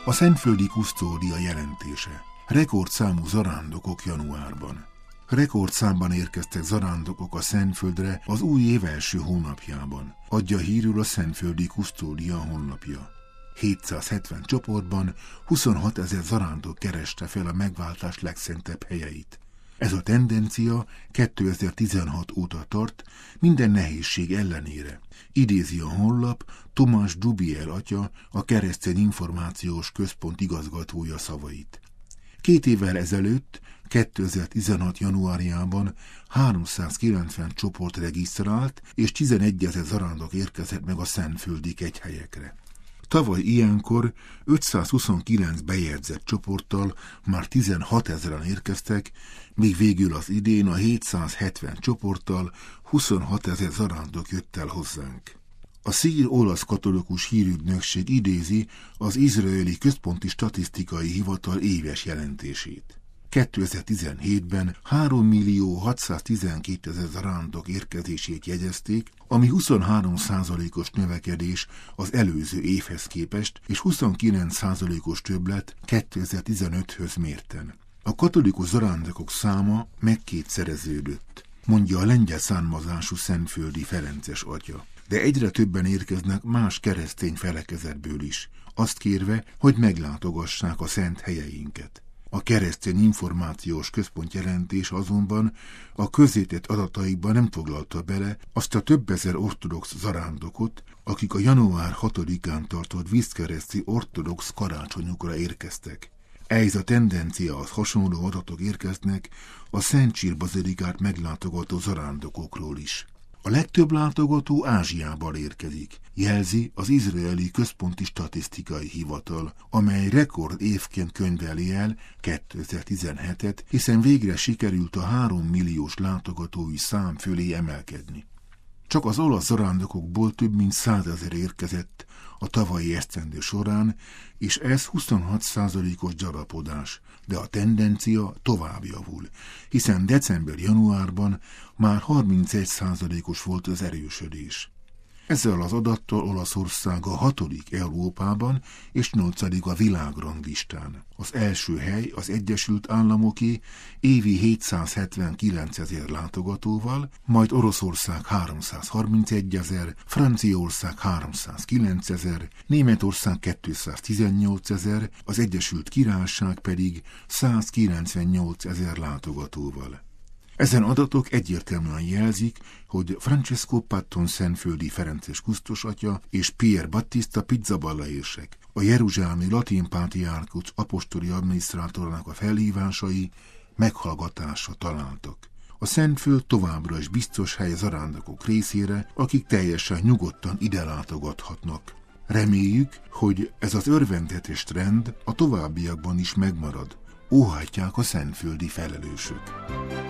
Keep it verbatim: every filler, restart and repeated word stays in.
A szentföldi kusztódia jelentése. Rekordszámú zarándokok januárban. Rekordszámban érkeztek zarándokok a Szentföldre az új év első hónapjában, adja hírül a szentföldi kusztódia honlapja. hétszázhetven csoportban huszonhat ezer zarándok kereste fel a megváltás legszentebb helyeit. Ez a tendencia kétezer-tizenhat óta tart, minden nehézség ellenére, idézi a honlap Tomás Dubiel atya, a Keresztény Információs Központ igazgatója szavait. Két évvel ezelőtt, kétezer-tizenhat januárjában háromszázkilencven csoport regisztrált, és tizenegyezer zarándok érkezett meg a szentföldi kegyhelyekre. Tavaly ilyenkor ötszázhuszonkilenc bejegyzett csoporttal már tizenhatezren érkeztek, míg végül az idén a hétszázhetven csoporttal huszonhatezer zarándok jött el hozzánk. A szír-olasz katolikus hírügynökség idézi az izraeli központi statisztikai hivatal éves jelentését. kétezer-tizenhétben három millió hatszáztizenkétezer zarándok érkezését jegyezték, ami huszonhárom százalékos növekedés az előző évhez képest, és huszonkilenc százalékos többlet kétezer-tizenöthöz mérten. A katolikus zarándokok száma megkétszereződött, mondja a lengyel származású szentföldi ferences atya. De egyre többen érkeznek más keresztény felekezetből is, azt kérve, hogy meglátogassák a szent helyeinket. A Keresztény Információs Központ jelentés azonban a közzétett adataikban nem foglalta bele azt a több ezer ortodox zarándokot, akik a január hatodikán tartott vízkereszti ortodox karácsonyukra érkeztek. Ez a tendencia az hasonló adatok érkeznek a Szent Csill bazilikát meglátogató zarándokokról is. A legtöbb látogató Ázsiából érkezik, jelzi az izraeli központi statisztikai hivatal, amely rekord évként könyveli el kétezer-tizenhetet, hiszen végre sikerült a három milliós látogatói szám fölé emelkedni. Csak az olasz zarándokokból több mint százezer érkezett a tavalyi esztendő során, és ez huszonhat százalékos gyarapodás, de a tendencia tovább javul, hiszen december-januárban már harmincegy százalékos volt az erősödés. Ezzel az adattal Olaszország a hatodik Európában és nyolcadik a világranglistán. Az első hely az Egyesült Államoké évi hétszázhetvenkilencezer látogatóval, majd Oroszország háromszázharmincegyezer, Franciaország háromszázkilencezer, Németország kétszáztizennyolcezer, az Egyesült Királyság pedig százkilencvennyolcezer látogatóval. Ezen adatok egyértelműen jelzik, hogy Francesco Patton szentföldi ferences kusztos atya és Pier Battista Pizzaballa érsek, a jeruzsálemi latin pátriárkus apostoli adminisztrátornak a felhívásai meghallgatásra találtak. A Szentföld továbbra is biztos hely zarándokok részére, akik teljesen nyugodtan ide látogathatnak. Reméljük, hogy ez az örvendetes trend a továbbiakban is megmarad, óhajtják a szentföldi felelősök.